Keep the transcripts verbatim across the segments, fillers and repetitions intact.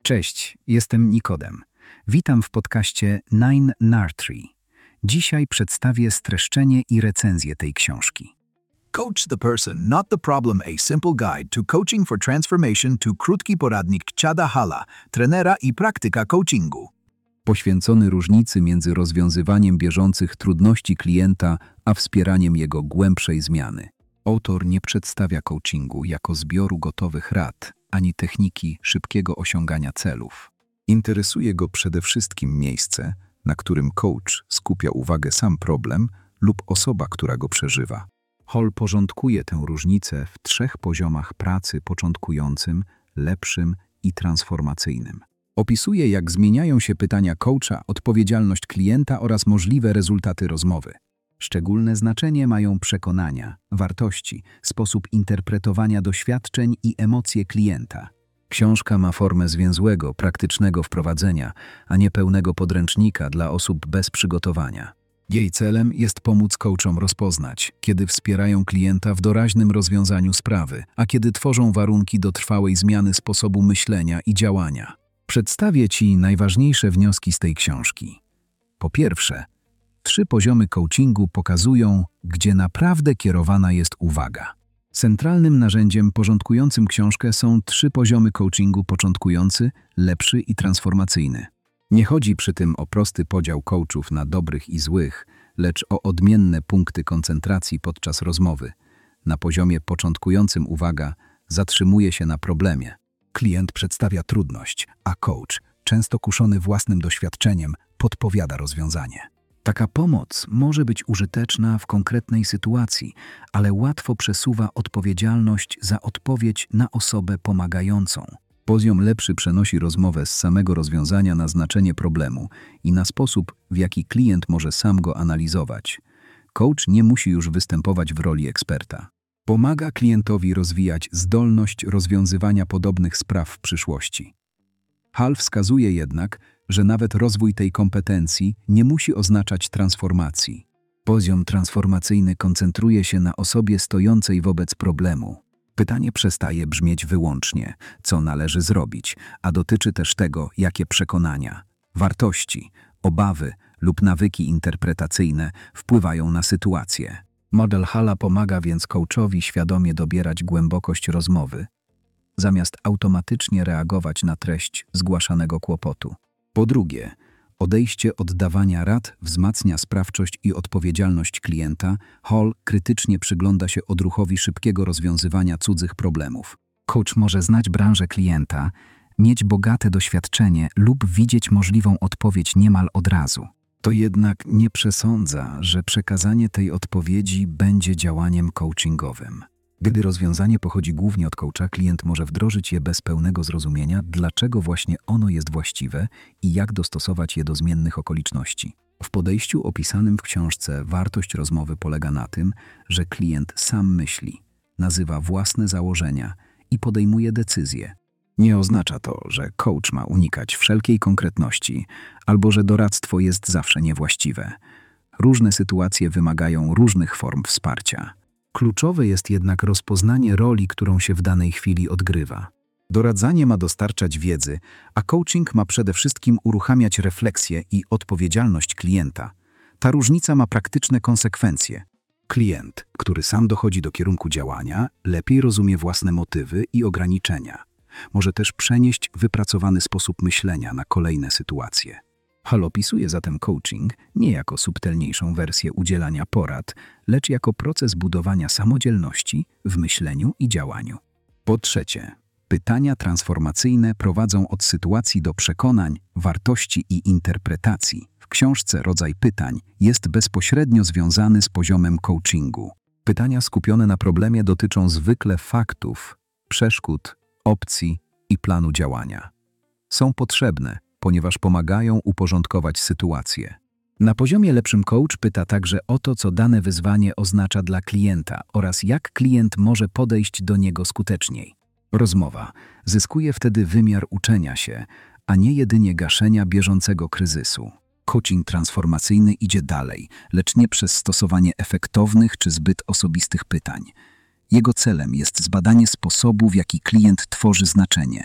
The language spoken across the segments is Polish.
Cześć, jestem Nikodem. Witam w podcaście Nine Nartree. Dzisiaj przedstawię streszczenie i recenzję tej książki. Coach the person, not the problem. A simple guide to coaching for transformation to krótki poradnik Chada Hala, trenera i praktyka coachingu. Poświęcony różnicy między rozwiązywaniem bieżących trudności klienta, a wspieraniem jego głębszej zmiany. Autor nie przedstawia coachingu jako zbioru gotowych rad, ani techniki szybkiego osiągania celów. Interesuje go przede wszystkim miejsce, na którym coach skupia uwagę sam problem lub osoba, która go przeżywa. Hall porządkuje tę różnicę w trzech poziomach pracy: początkującym, lepszym i transformacyjnym. Opisuje, jak zmieniają się pytania coacha, odpowiedzialność klienta oraz możliwe rezultaty rozmowy. Szczególne znaczenie mają przekonania, wartości, sposób interpretowania doświadczeń i emocje klienta. Książka ma formę zwięzłego, praktycznego wprowadzenia, a nie pełnego podręcznika dla osób bez przygotowania. Jej celem jest pomóc coachom rozpoznać, kiedy wspierają klienta w doraźnym rozwiązaniu sprawy, a kiedy tworzą warunki do trwałej zmiany sposobu myślenia i działania. Przedstawię Ci najważniejsze wnioski z tej książki. Po pierwsze, trzy poziomy coachingu pokazują, gdzie naprawdę kierowana jest uwaga. Centralnym narzędziem porządkującym książkę są trzy poziomy coachingu: początkujący, lepszy i transformacyjny. Nie chodzi przy tym o prosty podział coachów na dobrych i złych, lecz o odmienne punkty koncentracji podczas rozmowy. Na poziomie początkującym uwaga zatrzymuje się na problemie. Klient przedstawia trudność, a coach, często kuszony własnym doświadczeniem, podpowiada rozwiązanie. Taka pomoc może być użyteczna w konkretnej sytuacji, ale łatwo przesuwa odpowiedzialność za odpowiedź na osobę pomagającą. Poziom lepszy przenosi rozmowę z samego rozwiązania na znaczenie problemu i na sposób, w jaki klient może sam go analizować. Coach nie musi już występować w roli eksperta. Pomaga klientowi rozwijać zdolność rozwiązywania podobnych spraw w przyszłości. Hall wskazuje jednak, że nawet rozwój tej kompetencji nie musi oznaczać transformacji. Poziom transformacyjny koncentruje się na osobie stojącej wobec problemu. Pytanie przestaje brzmieć wyłącznie, co należy zrobić, a dotyczy też tego, jakie przekonania, wartości, obawy lub nawyki interpretacyjne wpływają na sytuację. Model Halla pomaga więc coachowi świadomie dobierać głębokość rozmowy, zamiast automatycznie reagować na treść zgłaszanego kłopotu. Po drugie, odejście od dawania rad wzmacnia sprawczość i odpowiedzialność klienta. Hall krytycznie przygląda się odruchowi szybkiego rozwiązywania cudzych problemów. Coach może znać branżę klienta, mieć bogate doświadczenie lub widzieć możliwą odpowiedź niemal od razu. To jednak nie przesądza, że przekazanie tej odpowiedzi będzie działaniem coachingowym. Gdy rozwiązanie pochodzi głównie od coacha, klient może wdrożyć je bez pełnego zrozumienia, dlaczego właśnie ono jest właściwe i jak dostosować je do zmiennych okoliczności. W podejściu opisanym w książce wartość rozmowy polega na tym, że klient sam myśli, nazywa własne założenia i podejmuje decyzje. Nie oznacza to, że coach ma unikać wszelkiej konkretności albo że doradztwo jest zawsze niewłaściwe. Różne sytuacje wymagają różnych form wsparcia. Kluczowe jest jednak rozpoznanie roli, którą się w danej chwili odgrywa. Doradzanie ma dostarczać wiedzy, a coaching ma przede wszystkim uruchamiać refleksję i odpowiedzialność klienta. Ta różnica ma praktyczne konsekwencje. Klient, który sam dochodzi do kierunku działania, lepiej rozumie własne motywy i ograniczenia. Może też przenieść wypracowany sposób myślenia na kolejne sytuacje. Hall opisuje zatem coaching nie jako subtelniejszą wersję udzielania porad, lecz jako proces budowania samodzielności w myśleniu i działaniu. Po trzecie, pytania transformacyjne prowadzą od sytuacji do przekonań, wartości i interpretacji. W książce rodzaj pytań jest bezpośrednio związany z poziomem coachingu. Pytania skupione na problemie dotyczą zwykle faktów, przeszkód, opcji i planu działania. Są potrzebne, ponieważ pomagają uporządkować sytuację. Na poziomie lepszym coach pyta także o to, co dane wyzwanie oznacza dla klienta oraz jak klient może podejść do niego skuteczniej. Rozmowa zyskuje wtedy wymiar uczenia się, a nie jedynie gaszenia bieżącego kryzysu. Coaching transformacyjny idzie dalej, lecz nie przez stosowanie efektownych czy zbyt osobistych pytań. Jego celem jest zbadanie sposobu, w jaki klient tworzy znaczenie.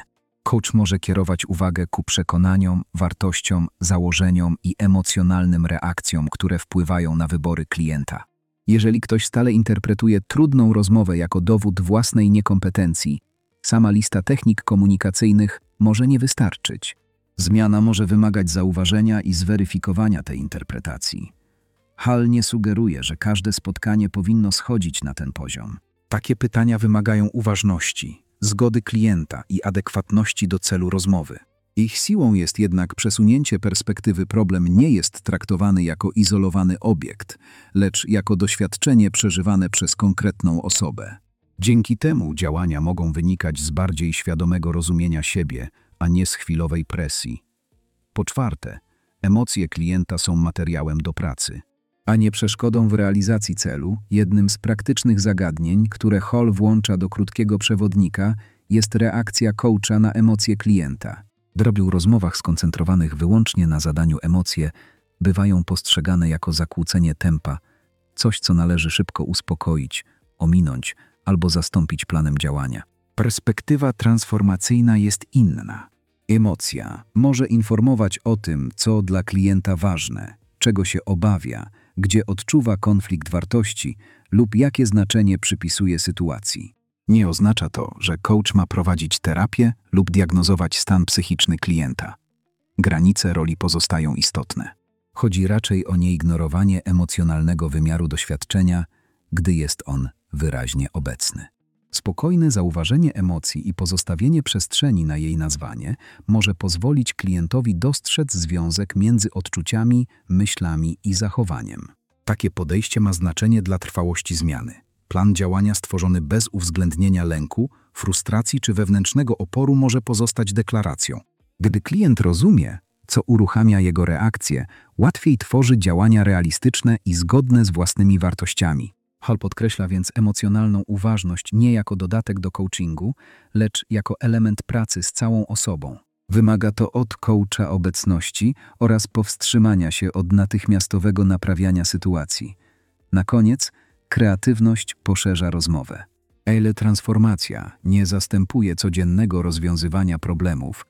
Coach może kierować uwagę ku przekonaniom, wartościom, założeniom i emocjonalnym reakcjom, które wpływają na wybory klienta. Jeżeli ktoś stale interpretuje trudną rozmowę jako dowód własnej niekompetencji, sama lista technik komunikacyjnych może nie wystarczyć. Zmiana może wymagać zauważenia i zweryfikowania tej interpretacji. Hall nie sugeruje, że każde spotkanie powinno schodzić na ten poziom. Takie pytania wymagają uważności, zgody klienta i adekwatności do celu rozmowy. Ich siłą jest jednak przesunięcie perspektywy. Problem nie jest traktowany jako izolowany obiekt, lecz jako doświadczenie przeżywane przez konkretną osobę. Dzięki temu działania mogą wynikać z bardziej świadomego rozumienia siebie, a nie z chwilowej presji. Po czwarte, emocje klienta są materiałem do pracy, a nie przeszkodą w realizacji celu. Jednym z praktycznych zagadnień, które Hall włącza do krótkiego przewodnika, jest reakcja coacha na emocje klienta. W drobiu rozmowach skoncentrowanych wyłącznie na zadaniu emocje bywają postrzegane jako zakłócenie tempa, coś co należy szybko uspokoić, ominąć albo zastąpić planem działania. Perspektywa transformacyjna jest inna. Emocja może informować o tym, co dla klienta ważne, czego się obawia, gdzie odczuwa konflikt wartości lub jakie znaczenie przypisuje sytuacji. Nie oznacza to, że coach ma prowadzić terapię lub diagnozować stan psychiczny klienta. Granice roli pozostają istotne. Chodzi raczej o nieignorowanie emocjonalnego wymiaru doświadczenia, gdy jest on wyraźnie obecny. Spokojne zauważenie emocji i pozostawienie przestrzeni na jej nazwanie może pozwolić klientowi dostrzec związek między odczuciami, myślami i zachowaniem. Takie podejście ma znaczenie dla trwałości zmiany. Plan działania stworzony bez uwzględnienia lęku, frustracji czy wewnętrznego oporu może pozostać deklaracją. Gdy klient rozumie, co uruchamia jego reakcję, łatwiej tworzy działania realistyczne i zgodne z własnymi wartościami. Hall podkreśla więc emocjonalną uważność nie jako dodatek do coachingu, lecz jako element pracy z całą osobą. Wymaga to od coacha obecności oraz powstrzymania się od natychmiastowego naprawiania sytuacji. Na koniec, kreatywność poszerza rozmowę. Ale transformacja nie zastępuje codziennego rozwiązywania problemów.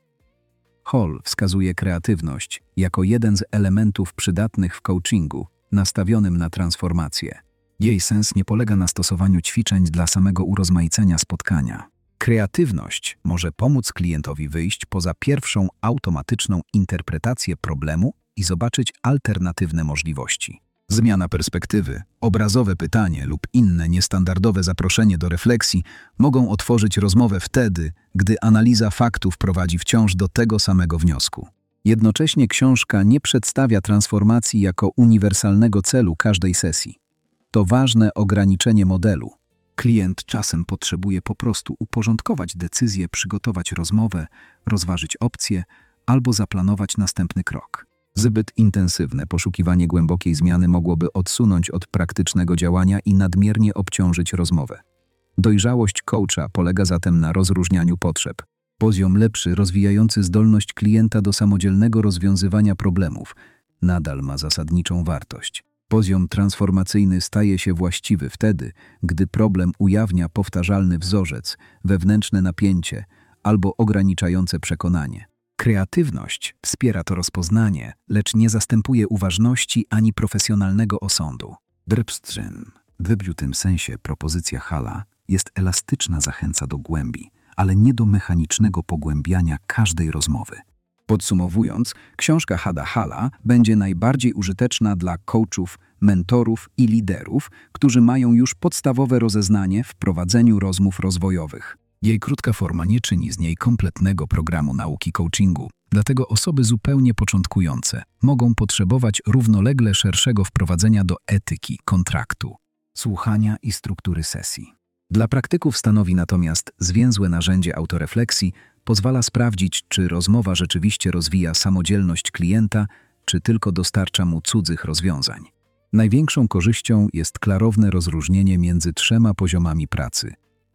Hall wskazuje kreatywność jako jeden z elementów przydatnych w coachingu, nastawionym na transformację. Jej sens nie polega na stosowaniu ćwiczeń dla samego urozmaicenia spotkania. Kreatywność może pomóc klientowi wyjść poza pierwszą automatyczną interpretację problemu i zobaczyć alternatywne możliwości. Zmiana perspektywy, obrazowe pytanie lub inne niestandardowe zaproszenie do refleksji mogą otworzyć rozmowę wtedy, gdy analiza faktów prowadzi wciąż do tego samego wniosku. Jednocześnie książka nie przedstawia transformacji jako uniwersalnego celu każdej sesji. To ważne ograniczenie modelu. Klient czasem potrzebuje po prostu uporządkować decyzję, przygotować rozmowę, rozważyć opcje albo zaplanować następny krok. Zbyt intensywne poszukiwanie głębokiej zmiany mogłoby odsunąć od praktycznego działania i nadmiernie obciążyć rozmowę. Dojrzałość coacha polega zatem na rozróżnianiu potrzeb. Poziom lepszy, rozwijający zdolność klienta do samodzielnego rozwiązywania problemów, nadal ma zasadniczą wartość. Poziom transformacyjny staje się właściwy wtedy, gdy problem ujawnia powtarzalny wzorzec, wewnętrzne napięcie albo ograniczające przekonanie. Kreatywność wspiera to rozpoznanie, lecz nie zastępuje uważności ani profesjonalnego osądu. Drbstrzyn. W tym sensie propozycja Halla jest elastyczna, zachęca do głębi, ale nie do mechanicznego pogłębiania każdej rozmowy. Podsumowując, książka Hada Halla będzie najbardziej użyteczna dla coachów, mentorów i liderów, którzy mają już podstawowe rozeznanie w prowadzeniu rozmów rozwojowych. Jej krótka forma nie czyni z niej kompletnego programu nauki coachingu, dlatego osoby zupełnie początkujące mogą potrzebować równolegle szerszego wprowadzenia do etyki kontraktu, słuchania i struktury sesji. Dla praktyków stanowi natomiast zwięzłe narzędzie autorefleksji, pozwala sprawdzić, czy rozmowa rzeczywiście rozwija samodzielność klienta, czy tylko dostarcza mu cudzych rozwiązań. Największą korzyścią jest klarowne rozróżnienie między trzema poziomami pracy.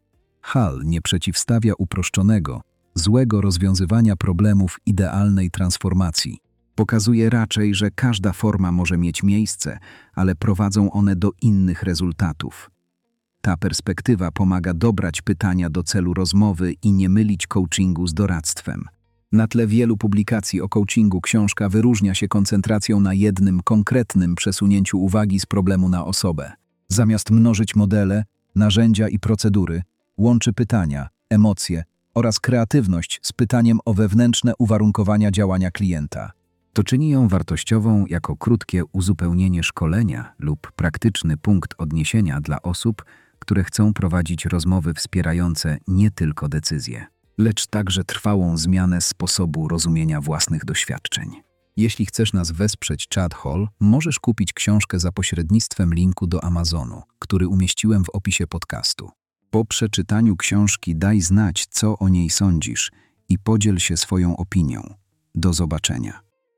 Hall nie przeciwstawia uproszczonego, złego rozwiązywania problemów idealnej transformacji. Pokazuje raczej, że każda forma może mieć miejsce, ale prowadzą one do innych rezultatów. Ta perspektywa pomaga dobrać pytania do celu rozmowy i nie mylić coachingu z doradztwem. Na tle wielu publikacji o coachingu książka wyróżnia się koncentracją na jednym konkretnym przesunięciu uwagi z problemu na osobę. Zamiast mnożyć modele, narzędzia i procedury, łączy pytania, emocje oraz kreatywność z pytaniem o wewnętrzne uwarunkowania działania klienta. To czyni ją wartościową jako krótkie uzupełnienie szkolenia lub praktyczny punkt odniesienia dla osób, które chcą prowadzić rozmowy wspierające nie tylko decyzje, lecz także trwałą zmianę sposobu rozumienia własnych doświadczeń. Jeśli chcesz nas wesprzeć Chad Hall, możesz kupić książkę za pośrednictwem linku do Amazonu, który umieściłem w opisie podcastu. Po przeczytaniu książki daj znać, co o niej sądzisz i podziel się swoją opinią. Do zobaczenia.